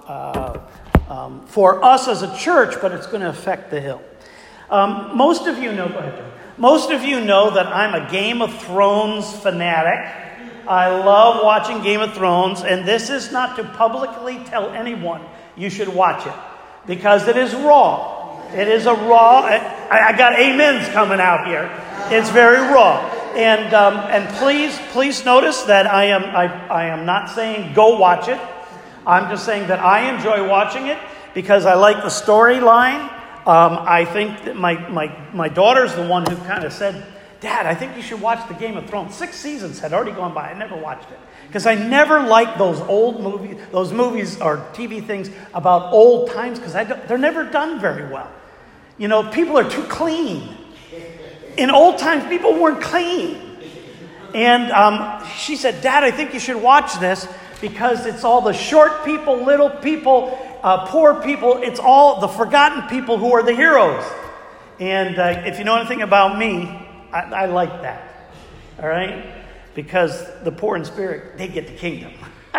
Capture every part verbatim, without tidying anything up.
uh, um, for us as a church, but it's going to affect the Hill. Um, most of you know, go ahead, John. Most of you know that I'm a Game of Thrones fanatic. I love watching Game of Thrones, and this is not to publicly tell anyone you should watch it, because it is raw. It is a raw, I, I got amens coming out here. It's very raw. And um, and please, please notice that I am I, I am not saying go watch it. I'm just saying that I enjoy watching it because I like the storyline. Um, I think that my, my, my daughter's the one who kind of said, Dad, I think you should watch the Game of Thrones. Six seasons had already gone by. I never watched it. Because I never liked those old movies, those movies or T V things about old times, because they're never done very well. You know, people are too clean. In old times, people weren't clean. And um, she said, Dad, I think you should watch this because it's all the short people, little people, Uh, poor people. It's all the forgotten people who are the heroes. And uh, if you know anything about me, I, I like that. All right? Because the poor in spirit, they get the kingdom.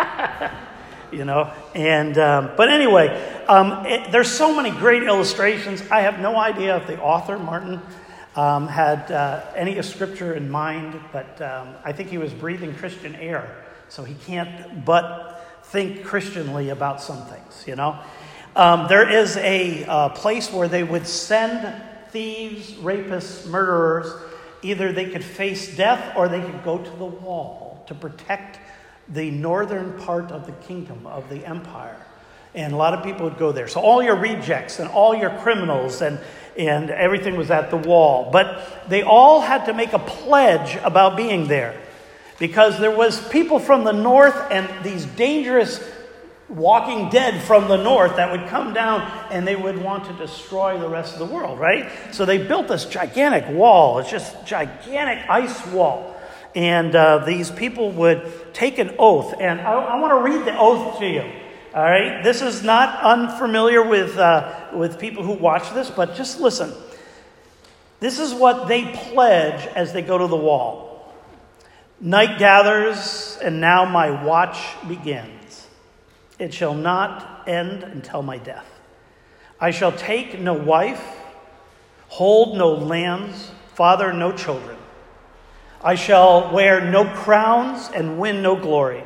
You know? And um, but anyway, um, it, there's so many great illustrations. I have no idea if the author, Martin, um, had uh, any of scripture in mind, but um, I think he was breathing Christian air, so he can't but think Christianly about some things, you know. Um, there is a uh, place where they would send thieves, rapists, murderers. Either they could face death or they could go to the wall to protect the northern part of the kingdom, of the empire. And a lot of people would go there. So all your rejects and all your criminals and, and everything was at the wall. But they all had to make a pledge about being there. Because there was people from the north and these dangerous walking dead from the north that would come down and they would want to destroy the rest of the world, right? So they built this gigantic wall. It's just gigantic ice wall. And uh, these people would take an oath. And I, I want to read the oath to you. All right? This is not unfamiliar with, uh, with people who watch this, but just listen. This is what they pledge as they go to the wall. Night gathers, and now my watch begins. It shall not end until my death. I shall take no wife, hold no lands, father no children. I shall wear no crowns and win no glory.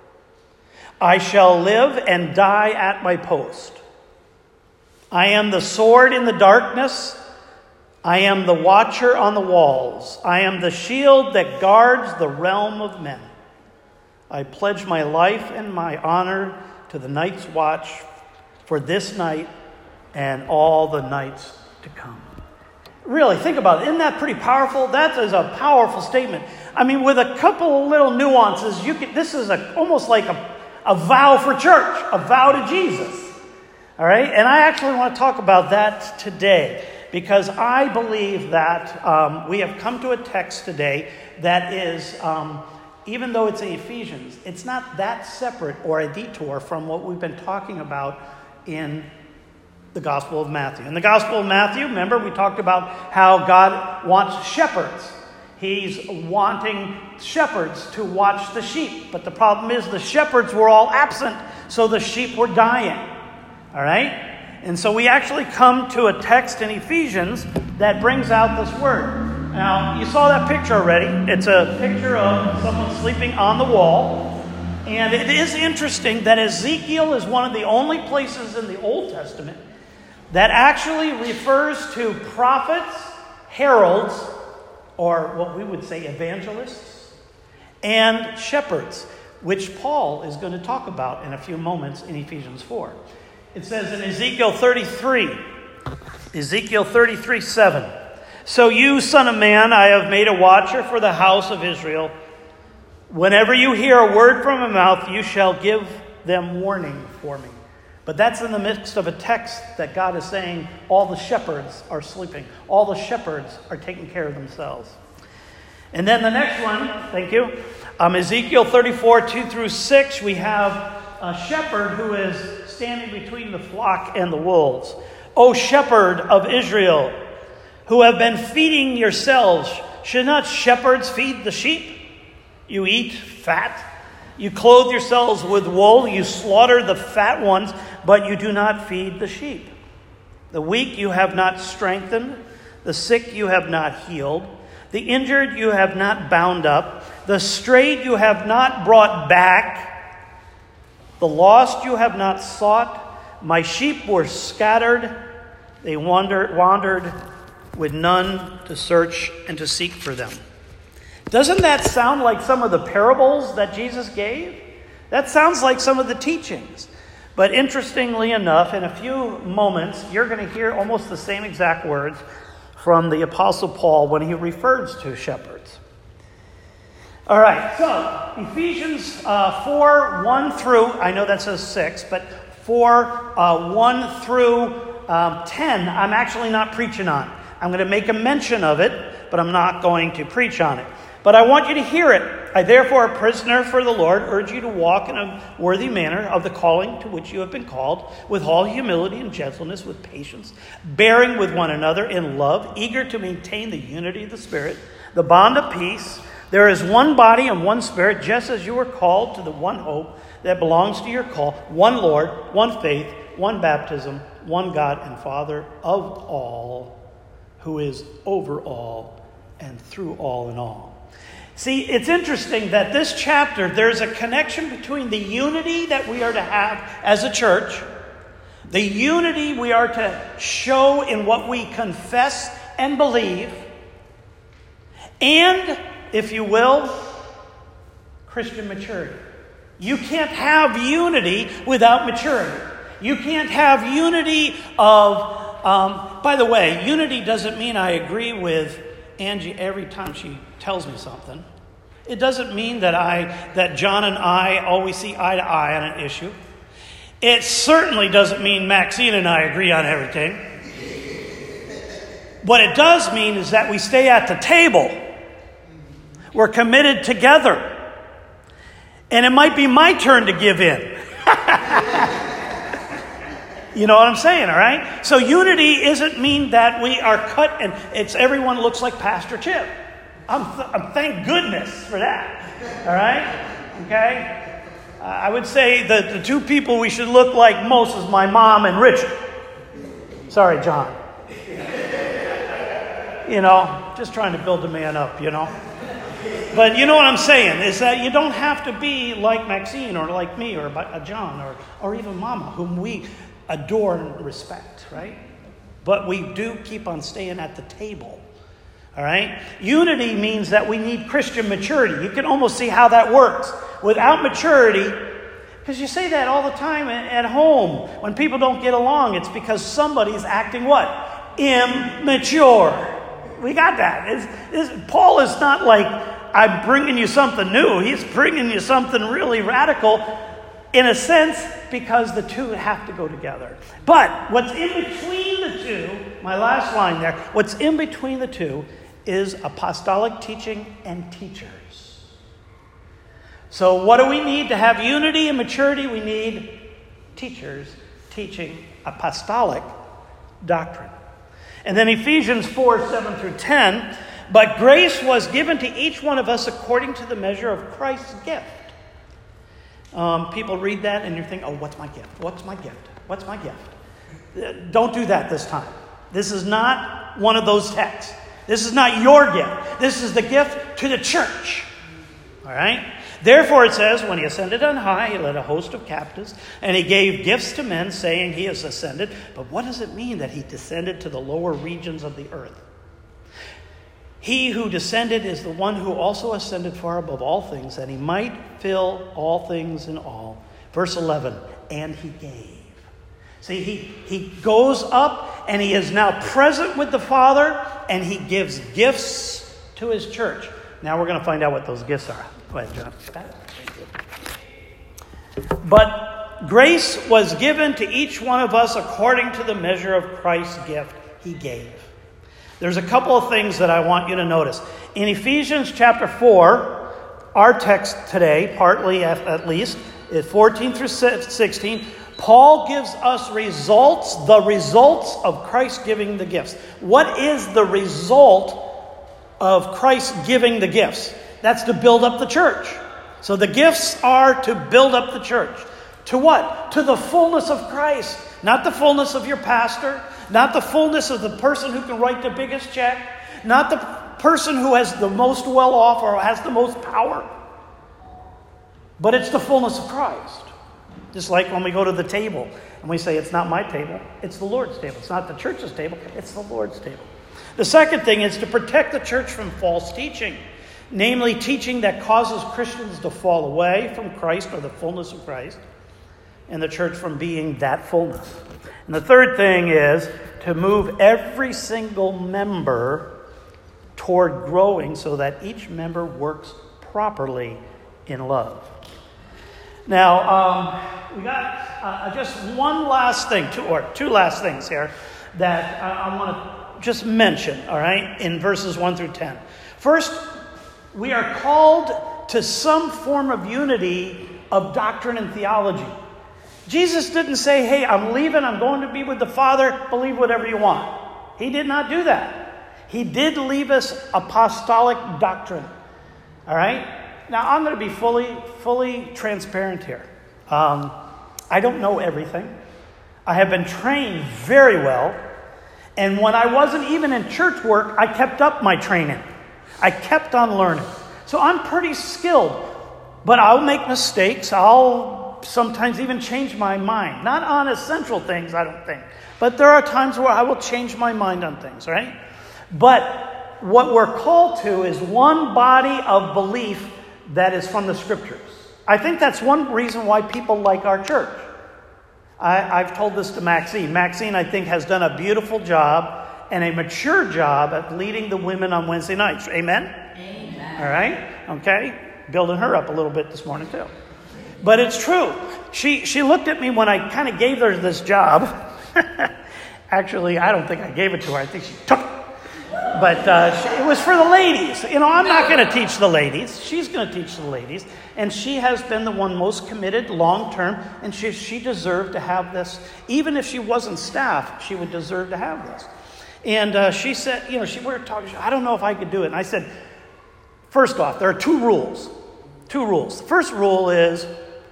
I shall live and die at my post. I am the sword in the darkness. I am the watcher on the walls. I am the shield that guards the realm of men. I pledge my life and my honor to the night's watch for this night and all the nights to come. Really, think about it. Isn't that pretty powerful? That is a powerful statement. I mean, with a couple of little nuances, you could, this is a, almost like a, a vow for church, a vow to Jesus. All right? And I actually want to talk about that today. Because I believe that um, we have come to a text today that is, um, even though it's in Ephesians, it's not that separate or a detour from what we've been talking about in the Gospel of Matthew. In the Gospel of Matthew, remember, we talked about how God wants shepherds. He's wanting shepherds to watch the sheep. But the problem is the shepherds were all absent, so the sheep were dying. All right? And so we actually come to a text in Ephesians that brings out this word. Now, you saw that picture already. It's a picture of someone sleeping on the wall. And it is interesting that Ezekiel is one of the only places in the Old Testament that actually refers to prophets, heralds, or what we would say evangelists, and shepherds, which Paul is going to talk about in a few moments in Ephesians four. It says in Ezekiel thirty-three, Ezekiel thirty-three, seven, so you, son of man, I have made a watcher for the house of Israel. Whenever you hear a word from my mouth, you shall give them warning for me. But that's in the midst of a text that God is saying all the shepherds are sleeping. All the shepherds are taking care of themselves. And then the next one, thank you, um, Ezekiel thirty-four, two through six, we have a shepherd who is standing between the flock and the wolves. O shepherd of Israel, who have been feeding yourselves, should not shepherds feed the sheep? You eat fat You clothe yourselves with wool, you slaughter the fat ones, but you do not feed the sheep. The weak you have not strengthened, the sick you have not healed, the injured you have not bound up, the strayed you have not brought back, the lost you have not sought. My sheep were scattered, they wandered, wandered with none to search and to seek for them. Doesn't that sound like some of the parables that Jesus gave? That sounds like some of the teachings. But interestingly enough, in a few moments, you're going to hear almost the same exact words from the Apostle Paul when he refers to shepherds. All right, so Ephesians uh, four, one through, I know that says six, but four, uh, one through um, ten, I'm actually not preaching on. I'm going to make a mention of it, but I'm not going to preach on it. But I want you to hear it. I therefore, a prisoner for the Lord, urge you to walk in a worthy manner of the calling to which you have been called, with all humility and gentleness, with patience, bearing with one another in love, eager to maintain the unity of the Spirit, the bond of peace. There is one body and one Spirit, just as you were called to the one hope that belongs to your call, one Lord, one faith, one baptism, one God and Father of all, who is over all and through all in all. See, it's interesting that this chapter, there's a connection between the unity that we are to have as a church, the unity we are to show in what we confess and believe, and, if you will, Christian maturity. You can't have unity without maturity. You can't have unity of, um, by the way, unity doesn't mean I agree with Angie every time she tells me something. It doesn't mean that I that John and I always see eye to eye on an issue. It certainly doesn't mean Maxine and I agree on everything. What it does mean is that we stay at the table. We're committed together. And it might be my turn to give in. You know what I'm saying, all right? So unity isn't mean that we are cut and it's everyone looks like Pastor Chip. I'm, th- I'm thank goodness for that, all right? Okay? Uh, I would say that the two people we should look like most is my mom and Richard. Sorry, John. You know, just trying to build the man up, you know? But you know what I'm saying, is that you don't have to be like Maxine or like me or John or, or even Mama, whom we adore and respect, right? But we do keep on staying at the table, all right? Unity means that we need Christian maturity. You can almost see how that works. Without maturity, because you say that all the time at home, when people don't get along, it's because somebody's acting what? Immature. We got that. It's, it's, Paul is not like, I'm bringing you something new. He's bringing you something really radical, in a sense, because the two have to go together. But what's in between the two, my last line there, what's in between the two is apostolic teaching and teachers. So what do we need to have unity and maturity? We need teachers teaching apostolic doctrine. And then Ephesians four, seven through ten, but grace was given to each one of us according to the measure of Christ's gift. Um, people read that and you think, oh, what's my gift? What's my gift? What's my gift? Don't do that this time. This is not one of those texts. This is not your gift. This is the gift to the church. All right? Therefore it says, when he ascended on high, he led a host of captives, and he gave gifts to men, saying he has ascended. But what does it mean that he descended to the lower regions of the earth? He who descended is the one who also ascended far above all things, that he might fill all things in all. Verse eleven, and he gave. See, he, he goes up and he is now present with the Father, and he gives gifts to his church. Now we're going to find out what those gifts are. Go ahead, John. But grace was given to each one of us according to the measure of Christ's gift he gave. There's a couple of things that I want you to notice. In Ephesians chapter four, our text today, partly at least, is fourteen through sixteen. Paul gives us results, the results of Christ giving the gifts. What is the result of Christ giving the gifts? That's to build up the church. So the gifts are to build up the church. To what? To the fullness of Christ. Not the fullness of your pastor. Not the fullness of the person who can write the biggest check. Not the person who has the most well off or has the most power. But it's the fullness of Christ. Just like when we go to the table and we say, it's not my table, it's the Lord's table. It's not the church's table, it's the Lord's table. The second thing is to protect the church from false teaching. Namely, teaching that causes Christians to fall away from Christ or the fullness of Christ, and the church from being that fullness. And the third thing is to move every single member toward growing so that each member works properly in love. Now, um, we got uh, just one last thing, two or two last things here that I, I want to just mention, all right, in verses one through ten. First, we are called to some form of unity of doctrine and theology. Jesus didn't say, hey, I'm leaving, I'm going to be with the Father, believe whatever you want. He did not do that. He did leave us apostolic doctrine. All right? Now, I'm going to be fully, fully transparent here. Um, I don't know everything. I have been trained very well. And when I wasn't even in church work, I kept up my training. I kept on learning. So I'm pretty skilled. But I'll make mistakes. I'll sometimes even change my mind. Not on essential things, I don't think. But there are times where I will change my mind on things, right? But what we're called to is one body of belief that is from the Scriptures. I think that's one reason why people like our church. I, I've told this to Maxine. Maxine, I think, has done a beautiful job and a mature job at leading the women on Wednesday nights. Amen? Amen. All right? Okay? Building her up a little bit this morning, too. But it's true. She she looked at me when I kind of gave her this job. Actually, I don't think I gave it to her. I think she took it. But uh, she, it was for the ladies. You know, I'm not going to teach the ladies. She's going to teach the ladies. And she has been the one most committed long term. And she, she deserved to have this. Even if she wasn't staff, she would deserve to have this. And uh, she said, you know, she we were talking, I don't know if I could do it. And I said, first off, there are two rules. Two rules. The first rule is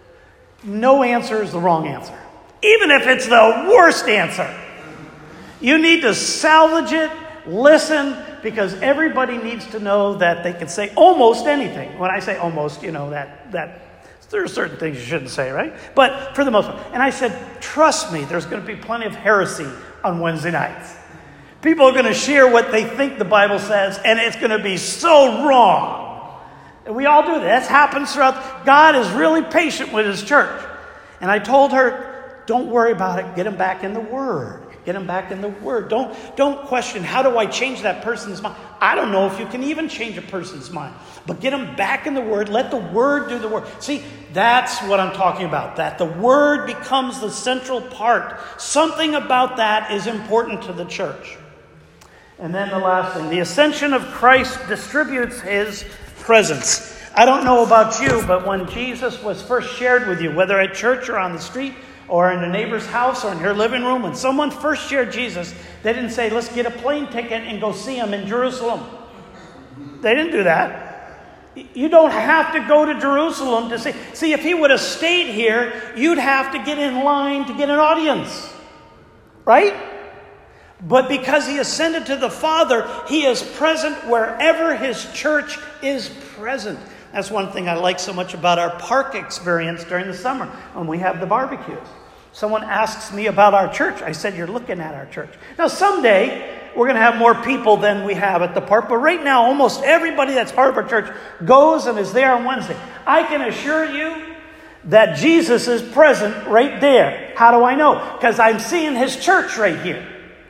no answer is the wrong answer. Even if it's the worst answer. You need to salvage it, listen, because everybody needs to know that they can say almost anything. When I say almost, you know, that that there are certain things you shouldn't say, right? But for the most part. And I said, trust me, there's going to be plenty of heresy on Wednesday nights. People are going to share what they think the Bible says, and it's going to be so wrong. And we all do that. That happens throughout. God is really patient with his church. And I told her, don't worry about it. Get him back in the Word. Get him back in the Word. Don't, don't question, how do I change that person's mind? I don't know if you can even change a person's mind. But get him back in the Word. Let the Word do the work. See, that's what I'm talking about. That the Word becomes the central part. Something about that is important to the church. And then the last thing. The ascension of Christ distributes his presence. I don't know about you, but when Jesus was first shared with you, whether at church or on the street or in a neighbor's house or in your living room, when someone first shared Jesus, they didn't say, let's get a plane ticket and go see him in Jerusalem. They didn't do that. You don't have to go to Jerusalem to see. See, if he would have stayed here, you'd have to get in line to get an audience. Right? But because he ascended to the Father, he is present wherever his church is present. That's one thing I like so much about our park experience during the summer when we have the barbecues. Someone asks me about our church. I said, you're looking at our church. Now, someday, we're going to have more people than we have at the park. But right now, almost everybody that's part of our church goes and is there on Wednesday. I can assure you that Jesus is present right there. How do I know? Because I'm seeing his church right here.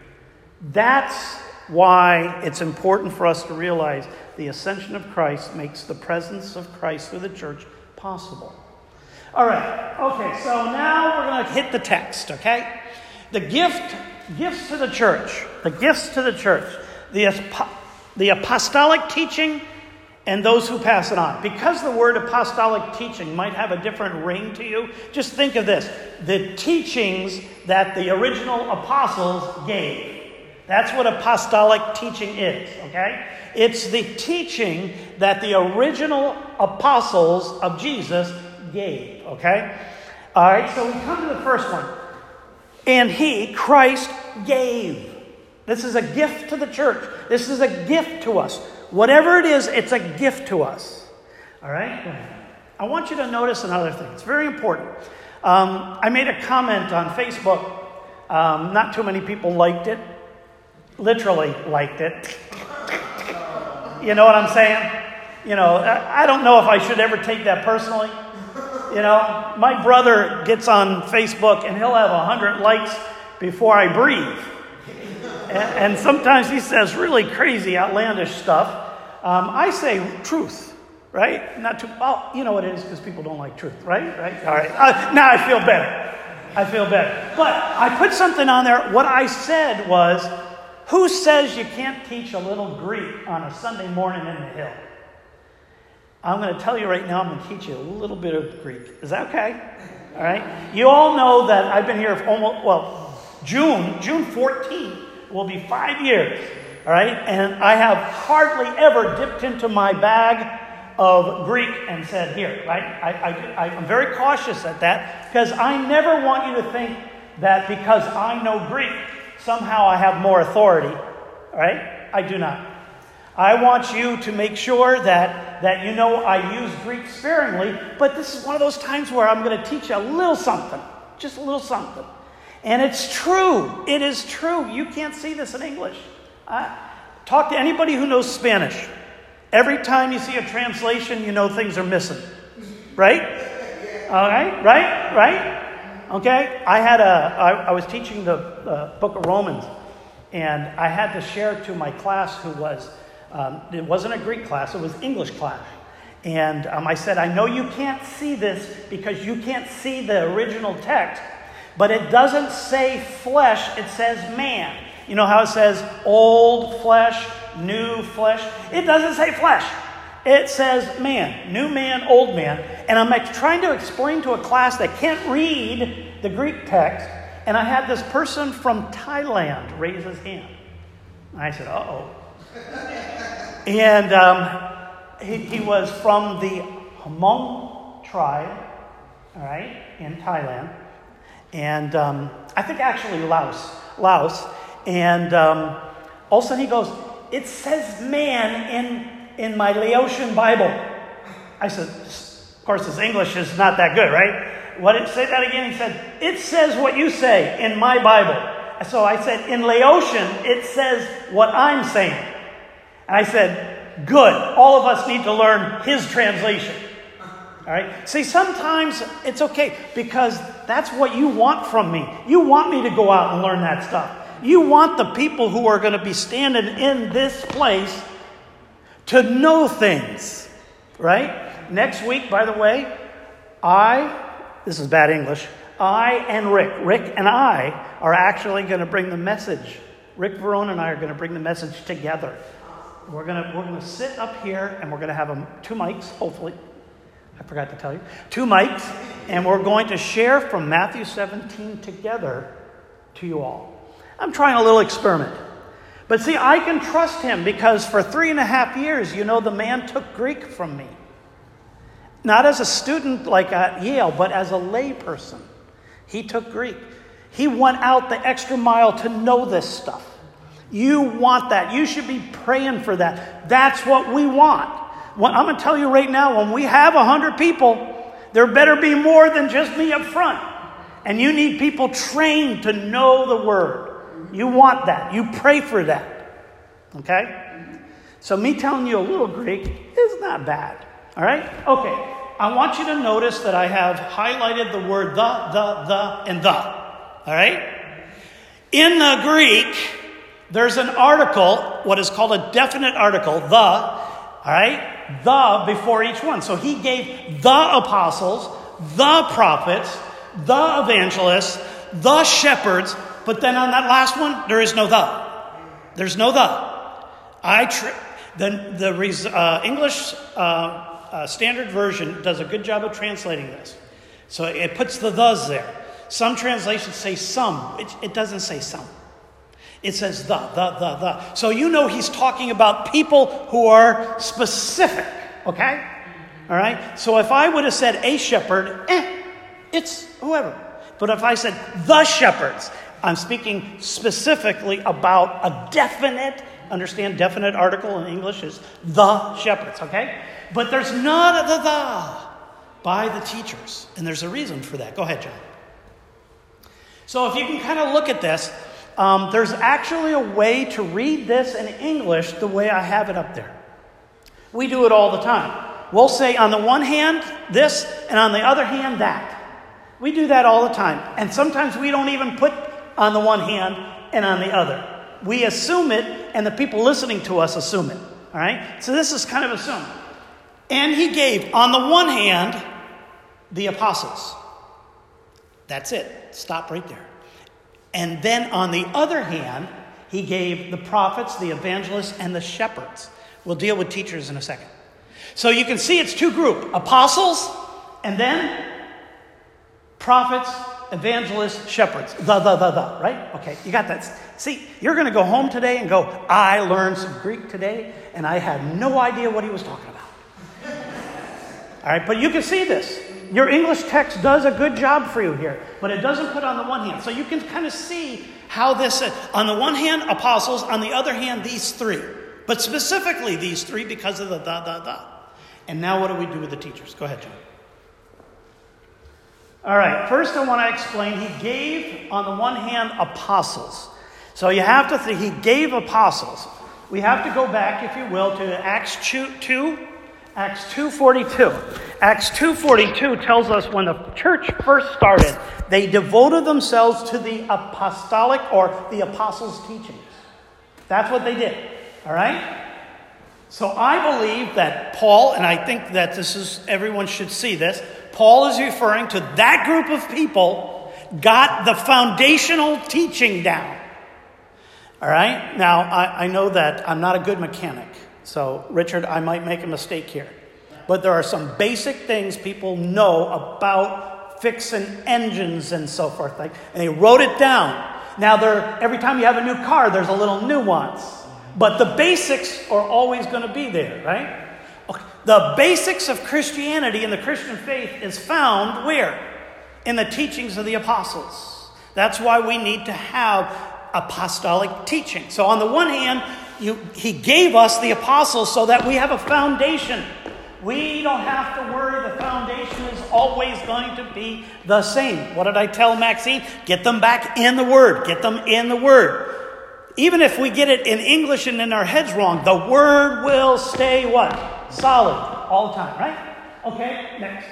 That's why it's important for us to realize the ascension of Christ makes the presence of Christ through the church possible. All right. Okay, so now we're going to hit the text, okay? The gift, gifts to the church. The gifts to the church. The, the apostolic teaching and those who pass it on. Because the word apostolic teaching might have a different ring to you, just think of this. The teachings that the original apostles gave. That's what apostolic teaching is, okay? It's the teaching that the original apostles of Jesus gave, okay? All right, so we come to the first one. And he, Christ, gave. This is a gift to the church. This is a gift to us. Whatever it is, it's a gift to us. All right? I want you to notice another thing. It's very important. Um, I made a comment on Facebook. Um, not too many people liked it. Literally liked it. You know what I'm saying? You know, I, I don't know if I should ever take that personally. You know, my brother gets on Facebook and he'll have a hundred likes before I breathe. And, and sometimes he says really crazy, outlandish stuff. Um, I say truth, right? Not too, well, you know what it is because people don't like truth, right? Right? All right. Uh, now I feel better. I feel better. But I put something on there. What I said was, who says you can't teach a little Greek on a Sunday morning in the hill? I'm going to tell you right now, I'm going to teach you a little bit of Greek. Is that okay? All right? You all know that I've been here for almost, well, June, June fourteenth will be five years. All right? And I have hardly ever dipped into my bag of Greek and said, here, right? I, I, I'm very cautious at that because I never want you to think that because I know Greek, somehow I have more authority. All right? I do not. I want you to make sure that, that you know I use Greek sparingly, but this is one of those times where I'm going to teach you a little something, just a little something. And it's true. It is true. You can't see this in English. Uh, talk to anybody who knows Spanish. Every time you see a translation, you know things are missing. Right? All right? Right? Right? Okay? I had a, I, I was teaching the uh, book of Romans, and I had to share to my class who was Um, it wasn't a Greek class, it was English class. And um, I said, I know you can't see this because you can't see the original text, but it doesn't say flesh, it says man. You know how it says old flesh, new flesh? It doesn't say flesh. It says man, new man, old man. And I'm like, trying to explain to a class that can't read the Greek text, and I had this person from Thailand raise his hand. And I said, uh-oh. And um, he, he was from the Hmong tribe, all right, in Thailand. And um, I think actually Laos. Laos. And um, all of a sudden he goes, it says man in, in my Laotian Bible. I said, of course his English is not that good, right? What did say that again? He said, it says what you say in my Bible. So I said, in Laotian, it says what I'm saying. And I said, good. All of us need to learn his translation. All right? See, sometimes it's okay because that's what you want from me. You want me to go out and learn that stuff. You want the people who are going to be standing in this place to know things. Right? Next week, by the way, I, this is bad English, I and Rick, Rick and I are actually going to bring the message. Rick Verone and I are going to bring the message together. We're gonna we're gonna sit up here and we're gonna have a, two mics, hopefully. I forgot to tell you. Two mics, and we're going to share from Matthew seventeen together to you all. I'm trying a little experiment. But see, I can trust him because for three and a half years, you know, the man took Greek from me. Not as a student like at Yale, but as a lay person. He took Greek. He went out the extra mile to know this stuff. You want that. You should be praying for that. That's what we want. Well, I'm going to tell you right now, when we have one hundred people, there better be more than just me up front. And you need people trained to know the word. You want that. You pray for that. Okay? So me telling you a little Greek is not bad. All right? Okay. I want you to notice that I have highlighted the word the, the, the, and the. All right? In the Greek, there's an article, what is called a definite article, the, all right, the before each one. So he gave the apostles, the prophets, the evangelists, the shepherds, but then on that last one, there is no the. There's no the. I tri- the the uh, English uh, uh, Standard Version does a good job of translating this. So it puts the thes there. Some translations say some. It, it doesn't say some. It says the, the, the, the. So you know he's talking about people who are specific, okay? All right? So if I would have said a shepherd, eh, it's whoever. But if I said the shepherds, I'm speaking specifically about a definite, understand definite article in English is the shepherds, okay? But there's none of the the by the teachers. And there's a reason for that. Go ahead, John. So if you can kind of look at this, um, there's actually a way to read this in English the way I have it up there. We do it all the time. We'll say on the one hand this, and on the other hand that. We do that all the time. And sometimes we don't even put on the one hand and on the other. We assume it, and the people listening to us assume it. All right? So this is kind of assumed. And he gave, on the one hand, the apostles. That's it. Stop right there. And then on the other hand, he gave the prophets, the evangelists, and the shepherds. We'll deal with teachers in a second. So you can see it's two groups. Apostles, and then prophets, evangelists, shepherds. The, the, the, the, right? Okay, you got that. See, you're going to go home today and go, I learned some Greek today, and I had no idea what he was talking about. All right, but you can see this. Your English text does a good job for you here, but it doesn't put on the one hand. So you can kind of see how this, uh, on the one hand, apostles, on the other hand, these three. But specifically these three because of the the, the, the. And now what do we do with the teachers? Go ahead, John. All right, first I want to explain, he gave, on the one hand, apostles. So you have to think, he gave apostles. We have to go back, if you will, to Acts two, Acts two forty-two. Acts two forty-two tells us when the church first started, they devoted themselves to the apostolic or the apostles' teachings. That's what they did. All right? So I believe that Paul, and I think that this is, everyone should see this, Paul is referring to that group of people got the foundational teaching down. All right? Now, I, I know that I'm not a good mechanic. So, Richard, I might make a mistake here. But there are some basic things people know about fixing engines and so forth. Like, and they wrote it down. Now, there, every time you have a new car, there's a little nuance. But the basics are always going to be there, right? Okay. The basics of Christianity and the Christian faith is found where? In the teachings of the apostles. That's why we need to have apostolic teaching. So on the one hand, you, he gave us the apostles so that we have a foundation. We don't have to worry. The foundation is always going to be the same. What did I tell Maxine? Get them back in the Word. Get them in the Word. Even if we get it in English and in our heads wrong, the Word will stay what? Solid all the time, right? Okay, next.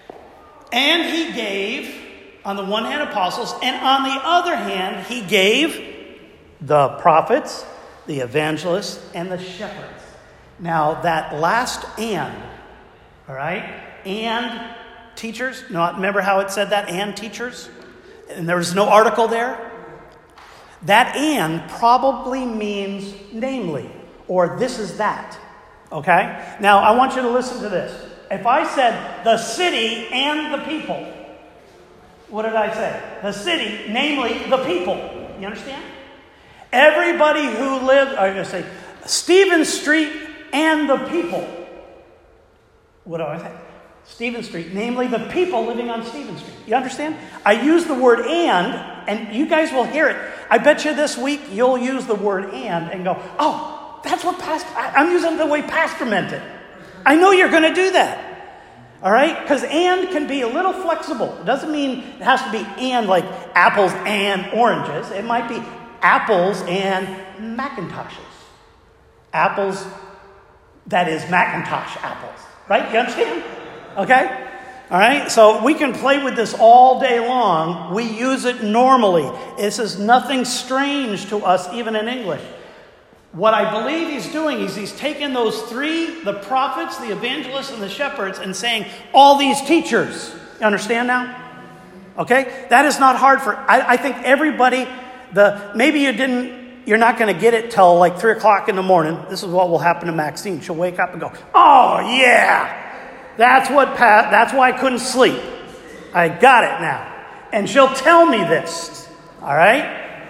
And he gave, on the one hand, apostles, and on the other hand, he gave the prophets, the evangelists, and the shepherds. Now, that last and, all right, and teachers, no, remember how it said that, and teachers? And there was no article there? That and probably means namely, or this is that, okay? Now, I want you to listen to this. If I said the city and the people, what did I say? The city, namely the people. You understand? Everybody who lived, I'm going to say, Stephen Street and the people. What do I say? Stephen Street, namely the people living on Stephen Street. You understand? I use the word and, and you guys will hear it. I bet you this week you'll use the word and and go, oh, that's what Pastor, I, I'm using the way Pastor meant it. I know you're going to do that. All right? Because and can be a little flexible. It doesn't mean it has to be and like apples and oranges. It might be apples and Macintoshes. Apples, that is Macintosh apples. Right? You understand? Okay? All right? So we can play with this all day long. We use it normally. This is nothing strange to us, even in English. What I believe he's doing is he's taking those three, the prophets, the evangelists, and the shepherds, and saying, all these teachers. You understand now? Okay? That is not hard for, I, I think everybody, the maybe you didn't, you're not going to get it till like three o'clock in the morning. This is what will happen to Maxine. She'll wake up and go, oh yeah, that's what, pa- that's why I couldn't sleep. I got it now. And she'll tell me this. All right?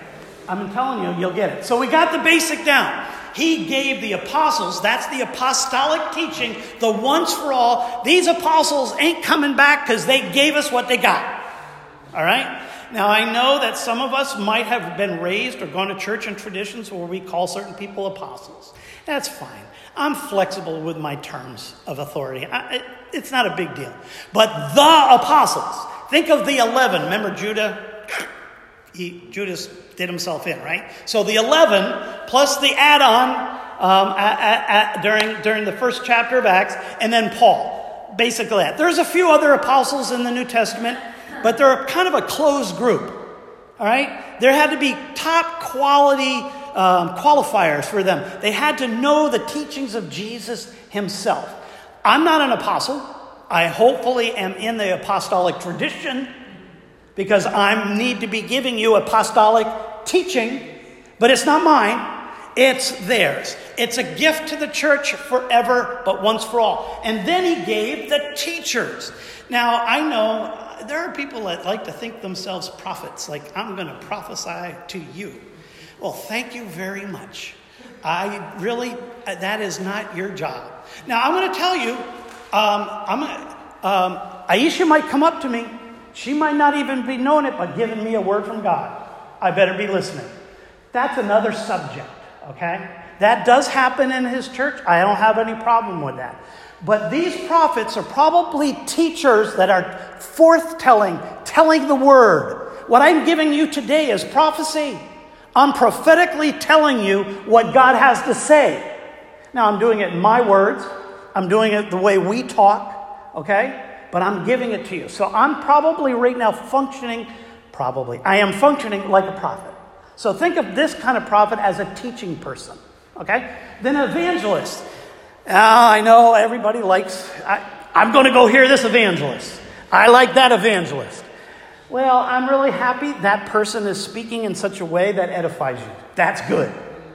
I'm telling you, you'll get it. So we got the basic down. He gave the apostles, that's the apostolic teaching, the once for all. These apostles ain't coming back because they gave us what they got. All right? Now, I know that some of us might have been raised or gone to church in traditions where we call certain people apostles. That's fine. I'm flexible with my terms of authority. I, it, it's not a big deal. But the apostles, think of the eleven. Remember Judah? He, Judas did himself in, right? So the eleven plus the add-on um, at, at, at, during, during the first chapter of Acts, and then Paul. Basically that. There's a few other apostles in the New Testament, but they're kind of a closed group. All right? There had to be top quality um, qualifiers for them. They had to know the teachings of Jesus himself. I'm not an apostle. I hopefully am in the apostolic tradition, because I need to be giving you apostolic teaching, but it's not mine, it's theirs. It's a gift to the church forever, but once for all. And then he gave the teachers. Now, I know there are people that like to think themselves prophets, like, I'm going to prophesy to you. Well, thank you very much. I really, that is not your job. Now, I'm going to tell you, um, I'm gonna, um, Aisha might come up to me. She might not even be knowing it, but giving me a word from God. I better be listening. That's another subject, okay? That does happen in his church. I don't have any problem with that. But these prophets are probably teachers that are forth-telling, telling the word. What I'm giving you today is prophecy. I'm prophetically telling you what God has to say. Now, I'm doing it in my words. I'm doing it the way we talk, okay? But I'm giving it to you. So I'm probably right now functioning, probably, I am functioning like a prophet. So think of this kind of prophet as a teaching person, okay? Then evangelist. Now, I know everybody likes, I, I'm going to go hear this evangelist. I like that evangelist. Well, I'm really happy that person is speaking in such a way that edifies you. That's good.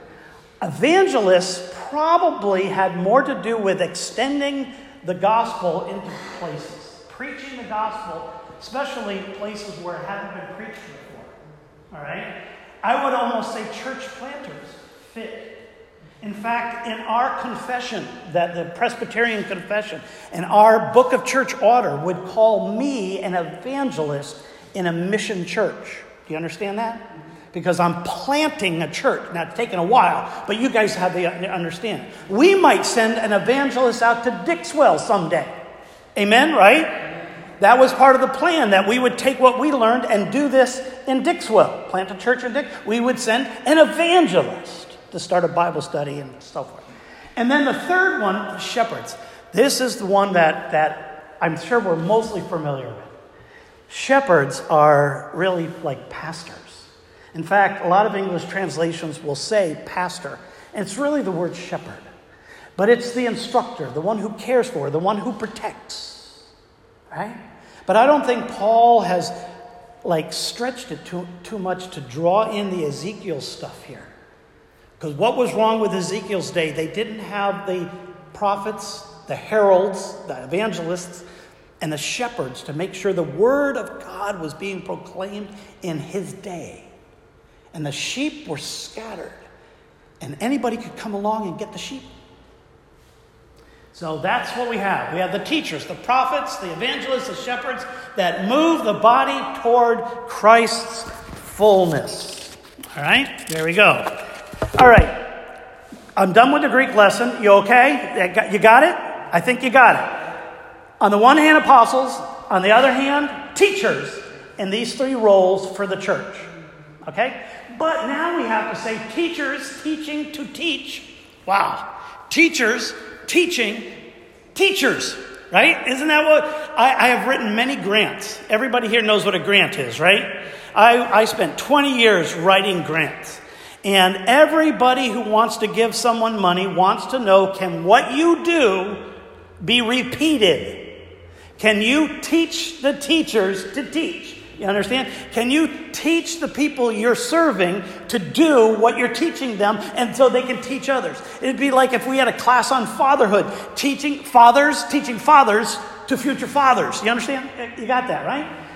Evangelists probably had more to do with extending the gospel into places. Preaching the gospel, especially places where it hadn't been preached before. All right? I would almost say church planters fit. In fact, in our confession, that the Presbyterian confession, and our book of church order would call me an evangelist in a mission church. Do you understand that? Because I'm planting a church. Now, it's taken a while, but you guys have the understanding. We might send an evangelist out to Dixwell someday. Amen, right? That was part of the plan, that we would take what we learned and do this in Dixwell. Plant a church in Dixwell. We would send an evangelist to start a Bible study and so forth. And then the third one, shepherds. This is the one that, that I'm sure we're mostly familiar with. Shepherds are really like pastors. In fact, a lot of English translations will say pastor. And it's really the word shepherd. But it's the instructor, the one who cares for, the one who protects. Right? But I don't think Paul has like stretched it too, too much to draw in the Ezekiel stuff here. Because what was wrong with Ezekiel's day? They didn't have the prophets, the heralds, the evangelists, and the shepherds to make sure the word of God was being proclaimed in his day. And the sheep were scattered. And anybody could come along and get the sheep. So that's what we have. We have the teachers, the prophets, the evangelists, the shepherds that move the body toward Christ's fullness. All right, there we go. All right, I'm done with the Greek lesson. You okay? You got it? I think you got it. On the one hand, apostles. On the other hand, teachers in these three roles for the church. Okay? But now we have to say teachers teaching to teach. Wow. Teachers teaching teachers, right? Isn't that what I, I have written many grants. Everybody here knows what a grant is, right? I, I spent twenty years writing grants. And everybody who wants to give someone money wants to know, can what you do be repeated? Can you teach the teachers to teach? You understand? Can you teach the people you're serving to do what you're teaching them, and so they can teach others? It'd be like if we had a class on fatherhood, teaching fathers, teaching fathers to future fathers. You understand? You got that, right?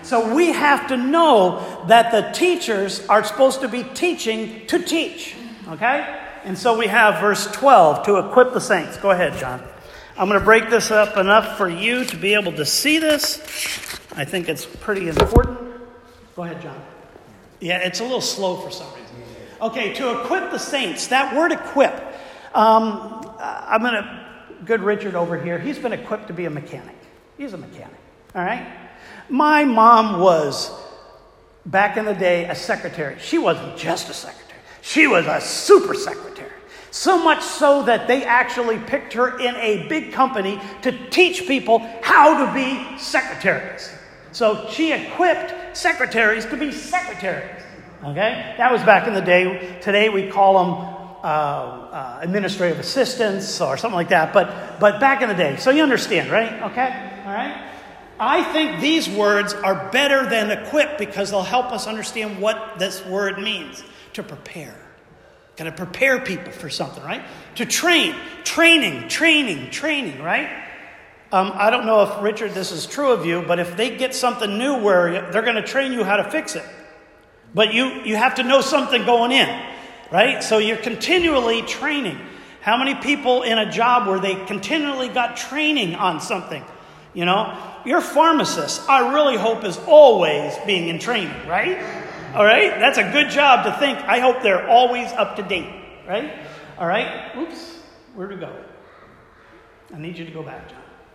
So we have to know that the teachers are supposed to be teaching to teach. Okay? And so we have verse twelve, to equip the saints. Go ahead, John. I'm going to break this up enough for you to be able to see this. I think it's pretty important. Go ahead, John. Yeah, it's a little slow for some reason. Okay, to equip the saints. That word equip. Um, I'm going to... Good Richard over here, he's been equipped to be a mechanic. He's a mechanic. All right? My mom was, back in the day, a secretary. She wasn't just a secretary. She was a super secretary. So much so that they actually picked her in a big company to teach people how to be secretaries. So she equipped secretaries to be secretaries. Okay? That was back in the day. Today we call them uh, uh, administrative assistants or something like that. But, but back in the day. So you understand, right? Okay? All right? I think these words are better than equip because they'll help us understand what this word means. To prepare. Got to prepare people for something, right? To train. Training, training, training, right? Um, I don't know if, Richard, this is true of you, but if they get something new where they're going to train you how to fix it. But you, you have to know something going in, right? So you're continually training. How many people in a job where they continually got training on something? You know, your pharmacist, I really hope, is always being in training, right? All right? That's a good job to think. I hope they're always up to date, right? All right? Oops. Where'd we go? I need you to go back, John.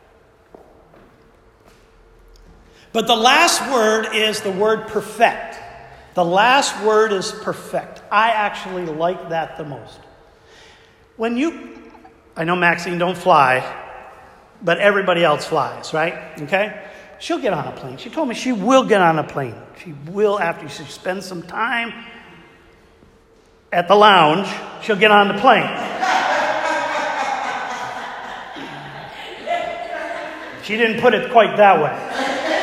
But the last word is the word perfect. The last word is perfect. I actually like that the most. When you, I know Maxine don't fly, but everybody else flies, right? Okay? She'll get on a plane. She told me she will get on a plane. She will, after she spends some time at the lounge, she'll get on the plane. She didn't put it quite that way.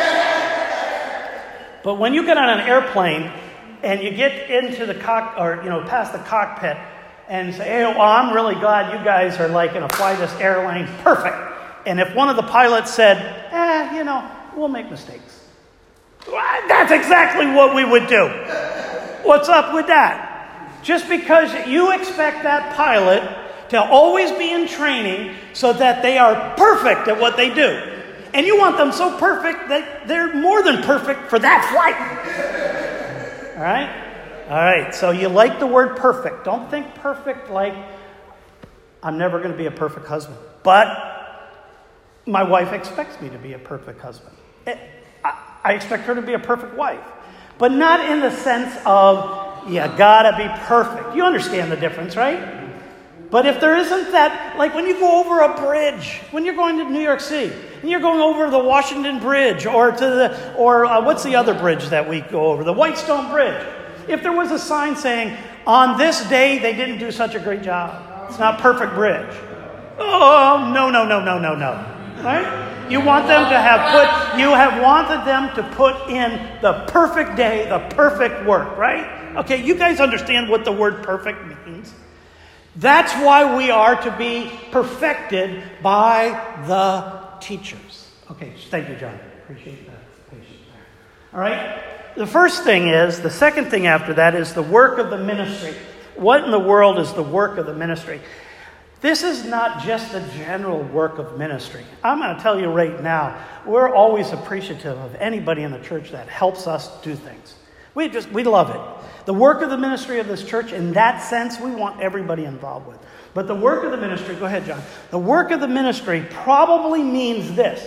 But when you get on an airplane and you get into the cock, or, you know, past the cockpit and say, hey, well, I'm really glad you guys are like going to fly this airline perfect. And if one of the pilots said, eh, you know, we'll make mistakes. That's exactly what we would do. What's up with that? Just because you expect that pilot to always be in training so that they are perfect at what they do. And you want them so perfect that they're more than perfect for that flight. All right? All right. So you like the word perfect. Don't think perfect like I'm never going to be a perfect husband. But my wife expects me to be a perfect husband. I expect her to be a perfect wife. But not in the sense of, you gotta be perfect. You understand the difference, right? But if there isn't that, like when you go over a bridge, when you're going to New York City, and you're going over the Washington Bridge, or to the, or uh, what's the other bridge that we go over? The Whitestone Bridge. If there was a sign saying, on this day, they didn't do such a great job. It's not perfect bridge. Oh, no, no, no, no, no, no. Right? You want them to have put, you have wanted them to put in the perfect day, the perfect work, right? Okay, you guys understand what the word perfect means. That's why we are to be perfected by the teachers. Okay, thank you, John. Appreciate that patience there. All right, the first thing is, the second thing after that is the work of the ministry. What in the world is the work of the ministry? This is not just the general work of ministry. I'm going to tell you right now, we're always appreciative of anybody in the church that helps us do things. We just, we love it. The work of the ministry of this church, in that sense, we want everybody involved with. But the work of the ministry, go ahead, John. The work of the ministry probably means this.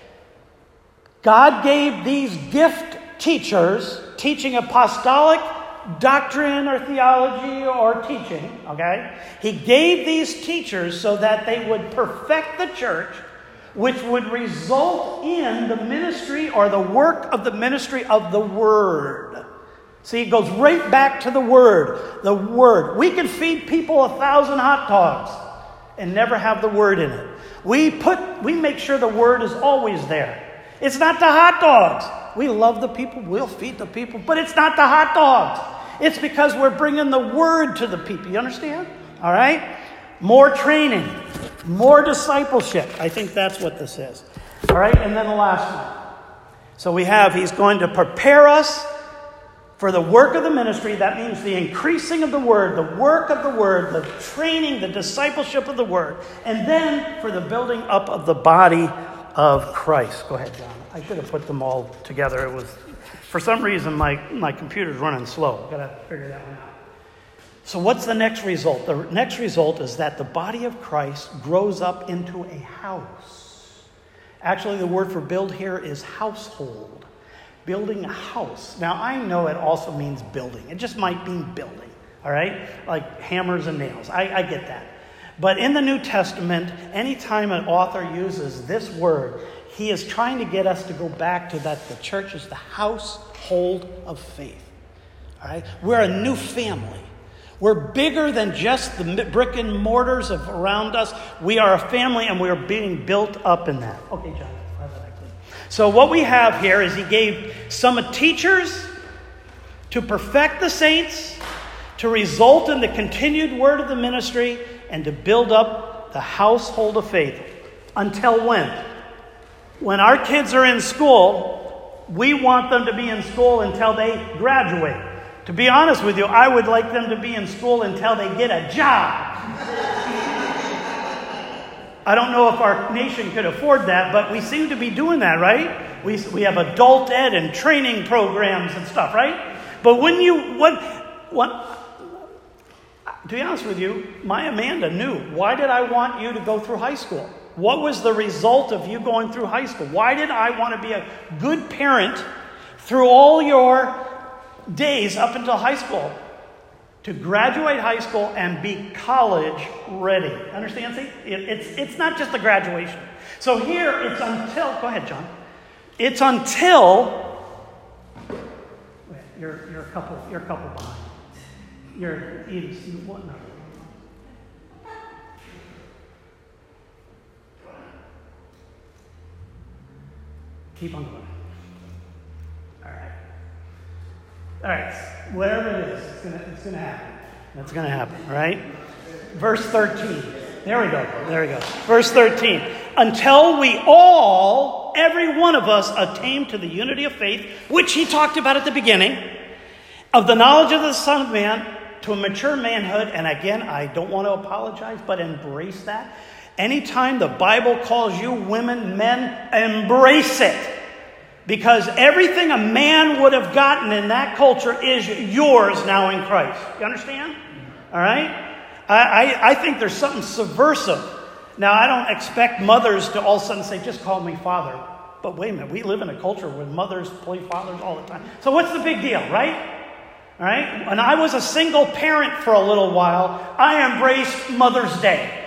God gave these gift teachers, teaching apostolic doctrine or theology or teaching, okay? He gave these teachers so that they would perfect the church, which would result in the ministry or the work of the ministry of the Word. See, it goes right back to the Word. The Word. We can feed people a thousand hot dogs and never have the Word in it. We put, we make sure the Word is always there. It's not the hot dogs. We love the people. We'll feed the people. But it's not the hot dogs. It's because we're bringing the Word to the people. You understand? All right? More training. More discipleship. I think that's what this is. All right? And then the last one. So we have, he's going to prepare us for the work of the ministry. That means the increasing of the word, the work of the word, the training, the discipleship of the word. And then for the building up of the body of Christ. Go ahead, John. I should have put them all together. It was, for some reason, my, my computer's running slow. Got to figure that one out. So what's the next result? The next result is that the body of Christ grows up into a house. Actually, the word for build here is household. Building a house. Now, I know it also means building. It just might mean building, all right? Like hammers and nails. I, I get that. But in the New Testament, anytime an author uses this word, he is trying to get us to go back to that the church is the household of faith. All right? We're a new family. We're bigger than just the brick and mortars of around us. We are a family, and we are being built up in that. Okay, John. So what we have here is he gave some teachers to perfect the saints, to result in the continued word of the ministry, and to build up the household of faith. Until when? When our kids are in school, we want them to be in school until they graduate. To be honest with you, I would like them to be in school until they get a job. I don't know if our nation could afford that, but we seem to be doing that, right? We we have adult ed and training programs and stuff, right? But when you, what, what, to be honest with you, my Amanda knew. Why did I want you to go through high school? What was the result of you going through high school? Why did I want to be a good parent through all your days up until high school? To graduate high school and be college ready. Understand? See? It, it's, it's not just the graduation. So here it's until, go ahead, John. It's until, wait, you're, you're a couple, you're a couple behind. You're, you, what, no. Keep on going. All right. All right, whatever it is, it's gonna it's gonna happen. That's gonna happen, all right? Verse thirteen. There we go. There we go. Verse thirteen. Until we all, every one of us, attain to the unity of faith, which he talked about at the beginning, of the knowledge of the Son of Man, to a mature manhood. And again, I don't want to apologize, but embrace that. Anytime the Bible calls you women, men, embrace it. Because everything a man would have gotten in that culture is yours now in Christ. You understand? All right? I, I, I think there's something subversive. Now, I don't expect mothers to all of a sudden say, just call me father. But wait a minute, we live in a culture where mothers play fathers all the time. So what's the big deal, right? All right? When I was a single parent for a little while, I embraced Mother's Day.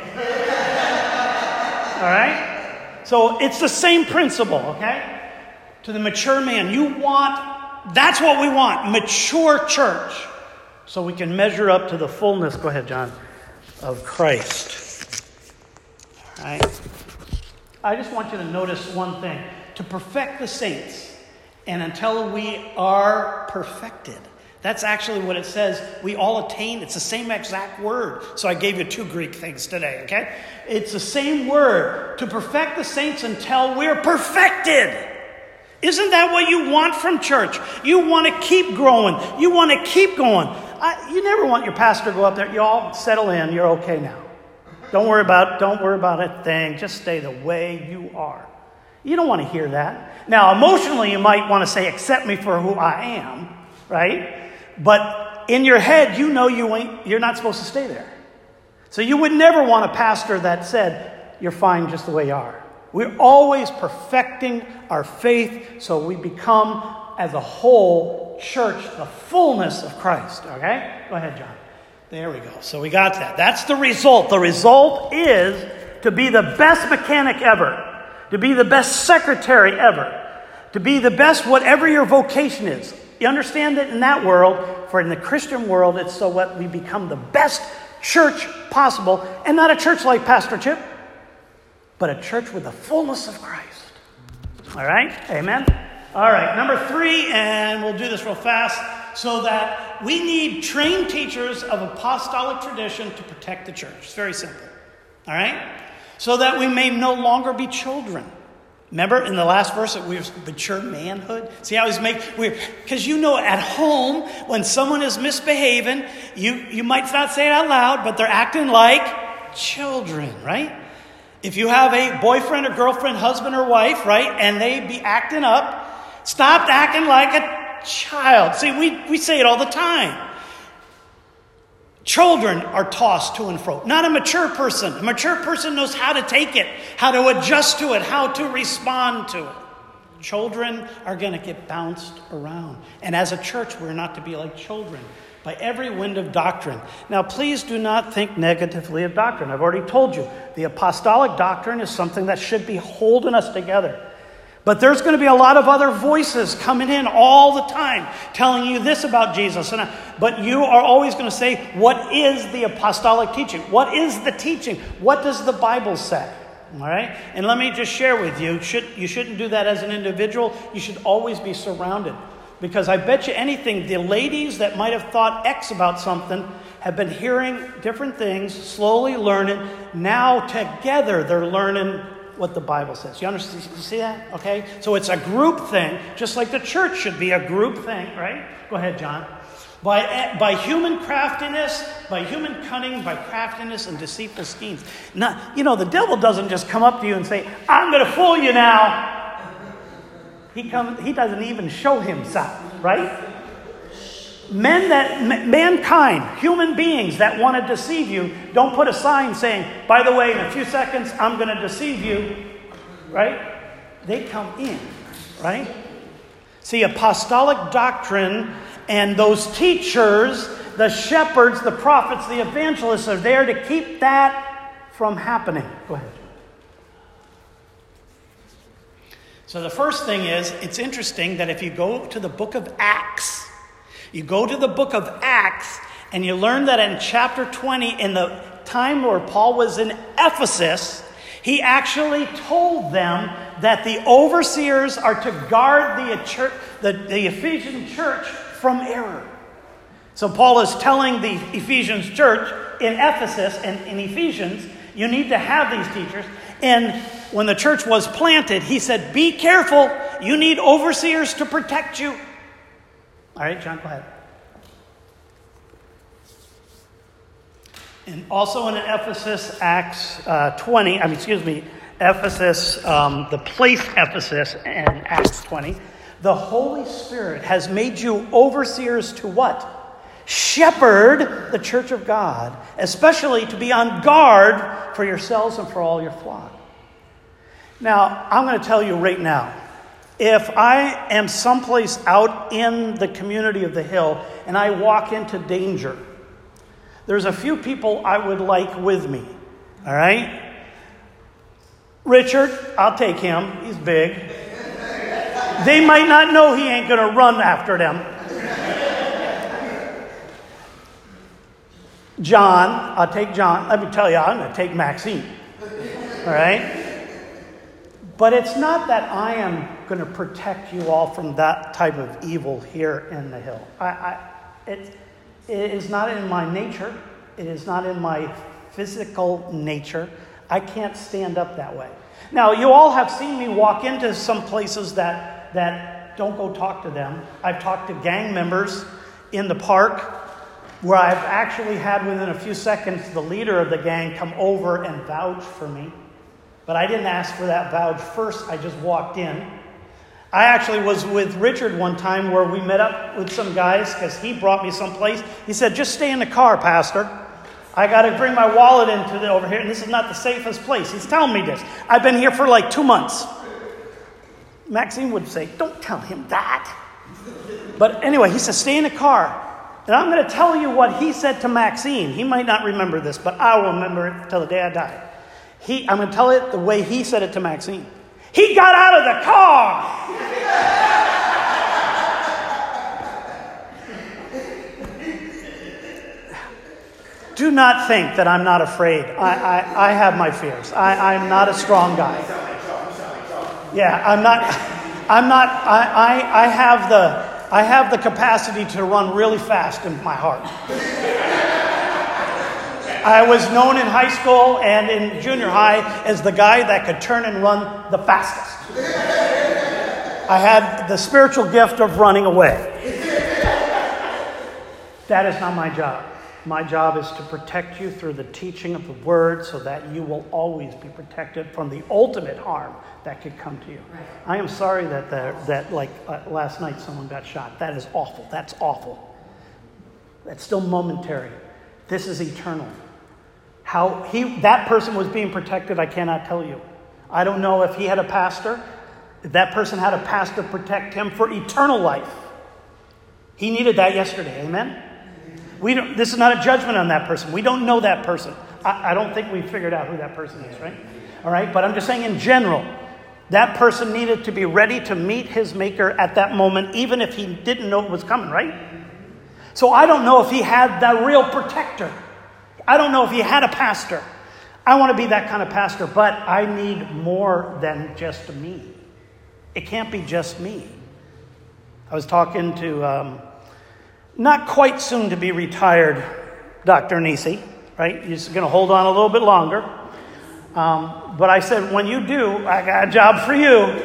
All right? So it's the same principle, okay? To the mature man, you want, that's what we want, mature church. So we can measure up to the fullness, go ahead, John, of Christ. All right. I just want you to notice one thing. To perfect the saints, and until we are perfected. That's actually what it says. We all attain. It's the same exact word. So I gave you two Greek things today, okay? It's the same word. To perfect the saints until we're perfected. Isn't that what you want from church? You want to keep growing. You want to keep going. I, you never want your pastor to go up there. You all settle in. You're okay now. Don't worry about, don't worry about a thing. Just stay the way you are. You don't want to hear that. Now, emotionally, you might want to say, accept me for who I am, right? But in your head, you know you ain't, you're not supposed to stay there. So you would never want a pastor that said, you're fine just the way you are. We're always perfecting our faith so we become, as a whole church, the fullness of Christ. Okay? Go ahead, John. There we go. So we got that. That's the result. The result is to be the best mechanic ever, to be the best secretary ever, to be the best whatever your vocation is. You understand that in that world, for in the Christian world, it's so what we become the best church possible, and not a church like Pastor Chip, but a church with the fullness of Christ. All right? Amen? All right, number three, and we'll do this real fast, so that we need trained teachers of apostolic tradition to protect the church. It's very simple. All right? So that we may no longer be children. Remember in the last verse that we were mature manhood? See how he's making, because you know at home, when someone is misbehaving, you, you might not say it out loud, but they're acting like children, right? If you have a boyfriend or girlfriend, husband or wife, right, and they be acting up, stop acting like a child. See, we, we say it all the time. Children are tossed to and fro. Not a mature person. A mature person knows how to take it, how to adjust to it, how to respond to it. Children are going to get bounced around. And as a church, we're not to be like children by every wind of doctrine. Now, please do not think negatively of doctrine. I've already told you, the apostolic doctrine is something that should be holding us together. But there's going to be a lot of other voices coming in all the time telling you this about Jesus. And I, but you are always going to say, what is the apostolic teaching? What is the teaching? What does the Bible say? All right? And let me just share with you, should, you shouldn't do that as an individual. You should always be surrounded. Because I bet you anything, the ladies that might have thought X about something have been hearing different things, slowly learning. Now together they're learning what the Bible says. You understand? You see that? Okay? So it's a group thing, just like the church should be a group thing, right? Go ahead, John. By, by human craftiness, by human cunning, by craftiness and deceitful schemes. Not, you know, the devil doesn't just come up to you and say, I'm going to fool you now. He comes, he doesn't even show himself, right? Men that, mankind, human beings that want to deceive you, don't put a sign saying, by the way, in a few seconds, I'm going to deceive you, right? They come in, right? See, apostolic doctrine and those teachers, the shepherds, the prophets, the evangelists are there to keep that from happening. Go ahead. So the first thing is, it's interesting that if you go to the book of Acts, you go to the book of Acts, and you learn that in chapter twenty, in the time where Paul was in Ephesus, he actually told them that the overseers are to guard the, church, the, the Ephesian church from error. So Paul is telling the Ephesians church in Ephesus and in Ephesians, you need to have these teachers. And when the church was planted, he said, be careful. You need overseers to protect you. All right, John, go ahead. And also in Ephesus, Acts uh, twenty, I mean, excuse me, Ephesus, um, the place Ephesus and Acts twenty, the Holy Spirit has made you overseers to what? Shepherd the church of God, especially to be on guard for yourselves and for all your flock. Now, I'm going to tell you right now, if I am someplace out in the community of the Hill and I walk into danger, there's a few people I would like with me. All right? Richard, I'll take him. He's big. They might not know he ain't going to run after them. John, I'll take John. Let me tell you, I'm going to take Maxine. All right? But it's not that I am going to protect you all from that type of evil here in the Hill. I, I, it, it is not in my nature. It is not in my physical nature. I can't stand up that way. Now, you all have seen me walk into some places that, that don't go talk to them. I've talked to gang members in the park where I've actually had within a few seconds the leader of the gang come over and vouch for me. But I didn't ask for that vouch first. I just walked in. I actually was with Richard one time where we met up with some guys because he brought me someplace. He said, just stay in the car, Pastor. I got to bring my wallet into the, over here, and this is not the safest place. He's telling me this. I've been here for like two months. Maxine would say, don't tell him that. But anyway, he said, stay in the car. And I'm going to tell you what he said to Maxine. He might not remember this, but I will remember it till the day I die. He, I'm going to tell it the way he said it to Maxine. He got out of the car. Do not think that I'm not afraid. I, I, I have my fears. I, I'm not a strong guy. Yeah, I'm not. I'm not. I, I, I have the. I have the capacity to run really fast in my heart. I was known in high school and in junior high as the guy that could turn and run the fastest. I had the spiritual gift of running away. That is not my job. My job is to protect you through the teaching of the word so that you will always be protected from the ultimate harm that could come to you. Right. I am sorry that, the, that like uh, last night someone got shot. That is awful. That's awful. That's still momentary. This is eternal. How he that person was being protected, I cannot tell you. I don't know if he had a pastor. If that person had a pastor protect him for eternal life. He needed that yesterday. Amen? We don't, this is not a judgment on that person. We don't know that person. I, I don't think we've figured out who that person is, right? All right, but I'm just saying in general, that person needed to be ready to meet his maker at that moment, even if he didn't know it was coming, right? So I don't know if he had the real protector. I don't know if he had a pastor. I want to be that kind of pastor, but I need more than just me. It can't be just me. I was talking to... Um, Not quite soon to be retired, Doctor Nisi, right? You're just going to hold on a little bit longer. Um, but I said, when you do, I got a job for you.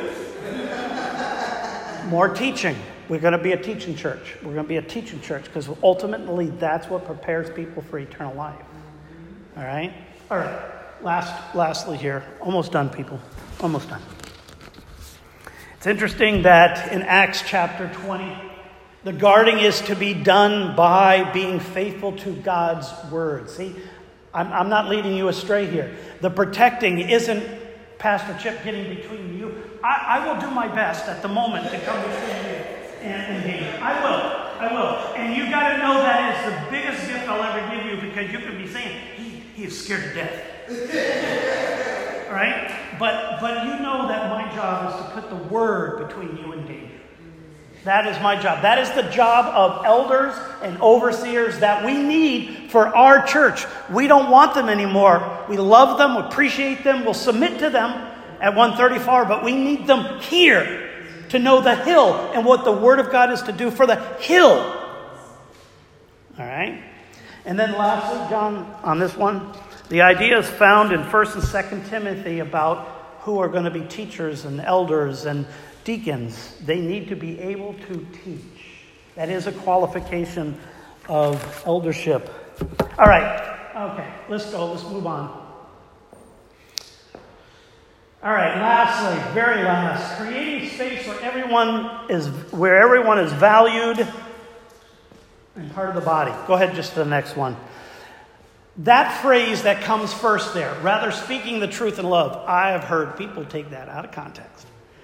More teaching. We're going to be a teaching church. We're going to be a teaching church because ultimately that's what prepares people for eternal life. All right? All right. Last, lastly here. Almost done, people. Almost done. It's interesting that in Acts chapter twenty, the guarding is to be done by being faithful to God's word. See, I'm, I'm not leading you astray here. The protecting isn't Pastor Chip getting between you. I, I will do my best at the moment to come between you and, and David. I will. I will. And you got to know that is the biggest gift I'll ever give you because you could be saying, he, he is scared to death. All right? But, but you know that my job is to put the word between you and David. That is my job. That is the job of elders and overseers that we need for our church. We don't want them anymore. We love them, appreciate them, we'll submit to them at one thirty-four, but we need them here to know the hill and what the Word of God is to do for the hill. All right? And then lastly, John, on this one, the idea is found in First and Second Timothy about who are going to be teachers and elders and deacons. They need to be able to teach. That is a qualification of eldership. All right. Okay. Let's go. Let's move on. All right. Lastly, very last, creating space where everyone is where everyone is valued and part of the body. Go ahead. Just to the next one. That phrase that comes first there, rather speaking the truth in love. I have heard people take that out of context.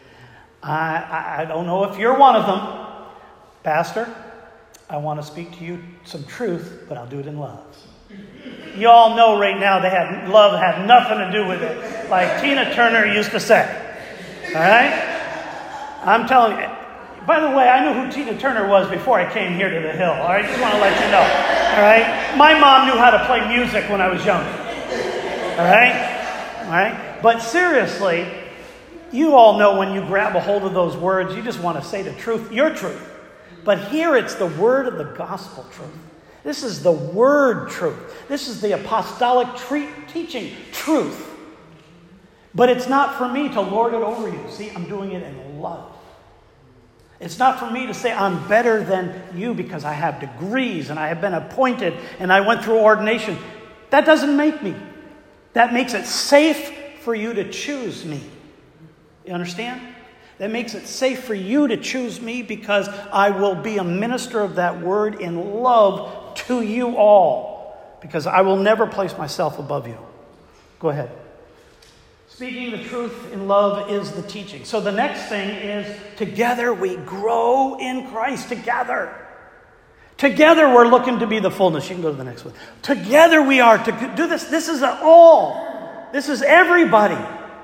I, I don't know if you're one of them. Pastor, I want to speak to you some truth, but I'll do it in love. You all know right now they had love had nothing to do with it, like Tina Turner used to say. All right? I'm telling you. By the way, I knew who Tina Turner was before I came here to the Hill. All right? Just want to let you know. All right? My mom knew how to play music when I was young. All right? All right? But seriously, you all know when you grab a hold of those words, you just want to say the truth, your truth. But here it's the word of the gospel truth. This is the word truth. This is the apostolic tre- teaching truth. But it's not for me to lord it over you. See, I'm doing it in love. It's not for me to say I'm better than you because I have degrees and I have been appointed and I went through ordination. That doesn't make me. That makes it safe for you to choose me. You understand? That makes it safe for you to choose me because I will be a minister of that word in love to you all. Because I will never place myself above you. Go ahead. Speaking the truth in love is the teaching. So the next thing is together we grow in Christ. Together. Together we're looking to be the fullness. You can go to the next one. Together we are to do this. This is all. This is everybody.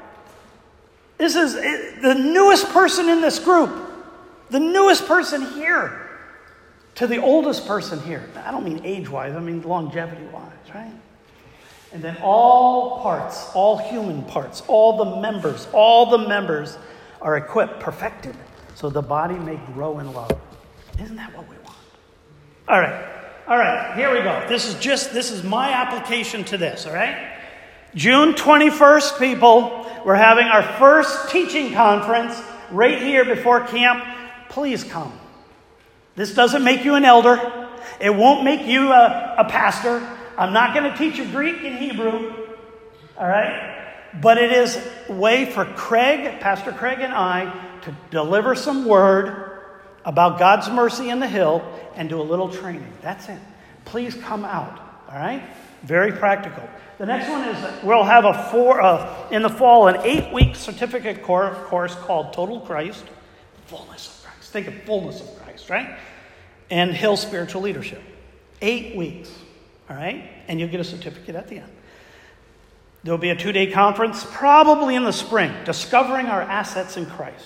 This is the newest person in this group. The newest person here. To the oldest person here. I don't mean age-wise. I mean longevity-wise, right? And then all parts, all human parts, all the members, all the members are equipped, perfected, so the body may grow in love. Isn't that what we want? All right. All right, here we go. This is just, this is my application to this, all right? June twenty-first, people, we're having our first teaching conference right here before camp. Please come. This doesn't make you an elder. It won't make you a, a pastor. I'm not going to teach you Greek and Hebrew, all right? But it is a way for Craig, Pastor Craig and I, to deliver some word about God's mercy in the hill and do a little training. That's it. Please come out, all right? Very practical. The next one is that we'll have a four uh, in the fall an eight-week certificate course, course called Total Christ, Fullness of Christ. Think of fullness of Christ, right? And Hill Spiritual Leadership. Eight weeks, all right? And you'll get a certificate at the end. There'll be a two-day conference, probably in the spring, Discovering Our Assets in Christ.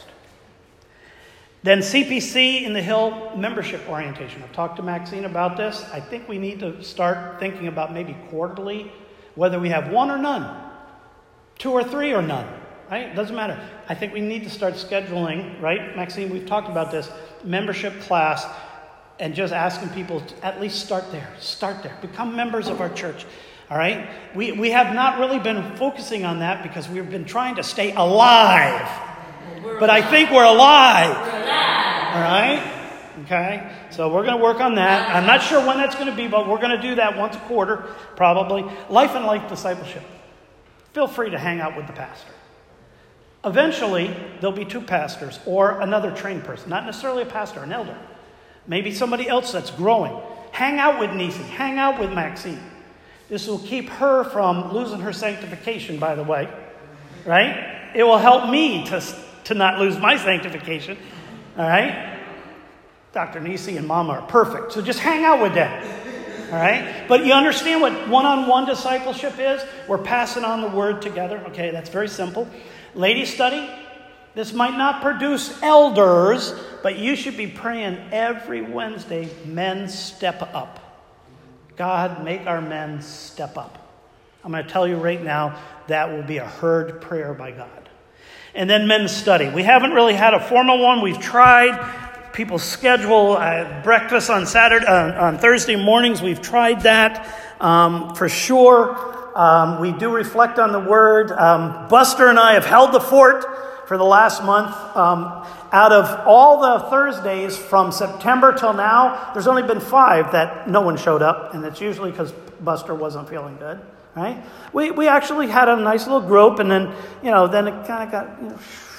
Then C P C in the Hill membership orientation. I've talked to Maxine about this. I think we need to start thinking about maybe quarterly, whether we have one or none, two or three or none, right? It doesn't matter. I think we need to start scheduling, right? Maxine, we've talked about this, membership class, and just asking people to at least start there. Start there. Become members of our church, all right? We, we have not really been focusing on that because we've been trying to stay alive. But I think we're alive. We're alive. All right? Okay? So we're going to work on that. I'm not sure when that's going to be, but we're going to do that once a quarter, probably. Life and life discipleship. Feel free to hang out with the pastor. Eventually, there'll be two pastors or another trained person. Not necessarily a pastor, an elder. Maybe somebody else that's growing. Hang out with Nisi. Hang out with Maxine. This will keep her from losing her sanctification, by the way. Right? It will help me to... to not lose my sanctification, all right? Doctor Nisi and Mama are perfect, so just hang out with them, all right? But you understand what one-on-one discipleship is? We're passing on the word together, okay? That's very simple. Ladies study, this might not produce elders, but you should be praying every Wednesday, men step up. God, make our men step up. I'm going to tell you right now, that will be a heard prayer by God. And then men's study. We haven't really had a formal one. We've tried. People schedule uh, breakfast on Saturday, uh, on Thursday mornings. We've tried that um, for sure. Um, we do reflect on the word. Um, Buster and I have held the fort for the last month. Um, out of all the Thursdays from September till now, there's only been five that no one showed up. And it's usually because Buster wasn't feeling good. Right? We we actually had a nice little group, and then, you know, then it kind of got, you know,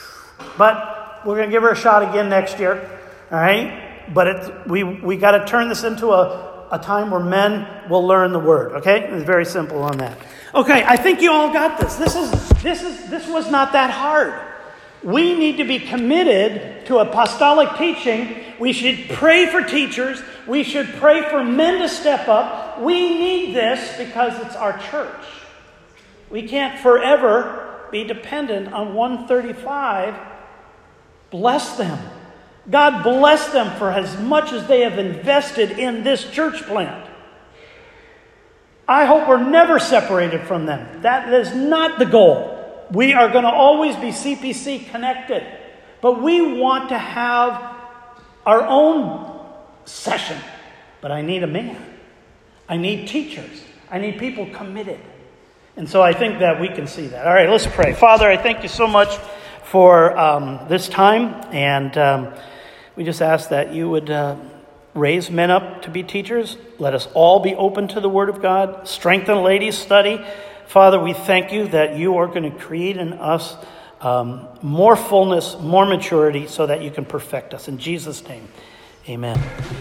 but we're going to give her a shot again next year, all right? But it, we we got to turn this into a, a time where men will learn the word, okay? It's very simple on that. Okay, I think you all got this. This is this is this was not that hard. We need to be committed to apostolic teaching. We should pray for teachers. We should pray for men to step up. We need this because it's our church. We can't forever be dependent on one thirty-five. Bless them. God bless them for as much as they have invested in this church plant. I hope we're never separated from them. That is not the goal. We are going to always be C P C connected. But we want to have our own session. But I need a man. I need teachers. I need people committed. And so I think that we can see that. All right, let's pray. Father, I thank you so much for um, this time. And um, we just ask that you would uh, raise men up to be teachers. Let us all be open to the Word of God. Strengthen ladies' study. Father, we thank you that you are going to create in us um, more fullness, more maturity, so that you can perfect us. In Jesus' name, amen.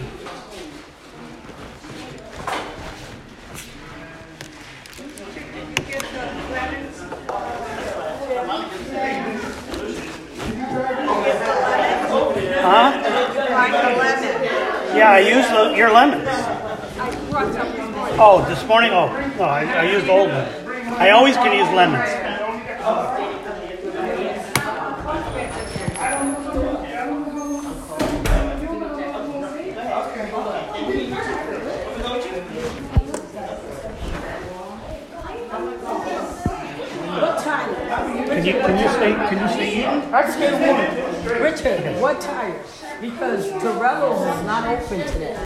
Huh? Yeah, I used the, your lemons. Oh, this morning? Oh, no, I, I used old ones. I always can use lemons. What time? Can you can you stay can you stay eating? I just get a woman. Richard, what time? Because Torello's is not open today.